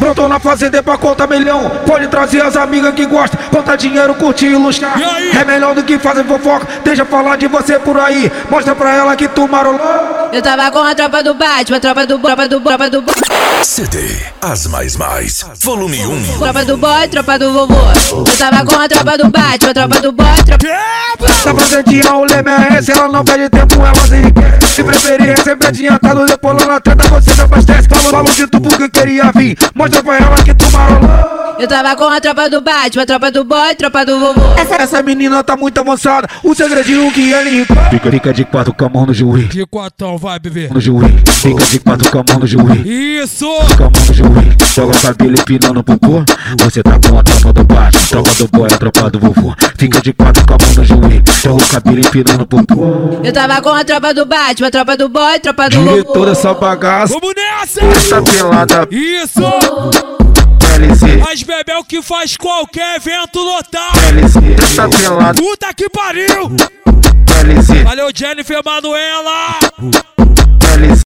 Brotou na fazenda pra contar milhão. Pode trazer as amigas que gostam. Contar dinheiro, curtir e luxar. É melhor do que fazer fofoca. Deixa falar de você por aí. Mostra pra ela que tu marolou. Eu tava com a tropa do Batman, tropa do CD As Mais, volume 1. tropa do boy, tropa do vovô. Eu tava com a tropa do Batman, tropa do boy, Dá pra sentir o leme é esse. Ela não perde tempo, ela se quer. Se preferir, é sempre adiantado. Depois lá na treta você não abastece. Falou de tu porque queria vir. Mostra pra ela que tu marolou. Eu tava com a tropa do Batman, tropa do boy, tropa do vovô. Essa menina tá muito avançada. O segredinho que ele fica de quatro com a mão no juiz. De quatão, vai, bebê. No juiz. Fica de quatro com a mão no juiz. Isso! Com a mão no juiz. Joga o cabelo empinando pro pô. Você tá com a tropa do baixo. Tropa do boy, a tropa do vovô. Fica de quatro com a mão no juiz. Joga o cabelo empinando pro pô. Eu tava com a tropa do Batman, tropa do boy, tropa do vovô. Diretor dessa bagaça. Vamos nessa! Essa pelada. Isso! LC. Mas bebê é o que faz qualquer evento lotar. LC. Essa pelada. Puta que pariu! LC. Valeu, Jennifer Manuela! LC.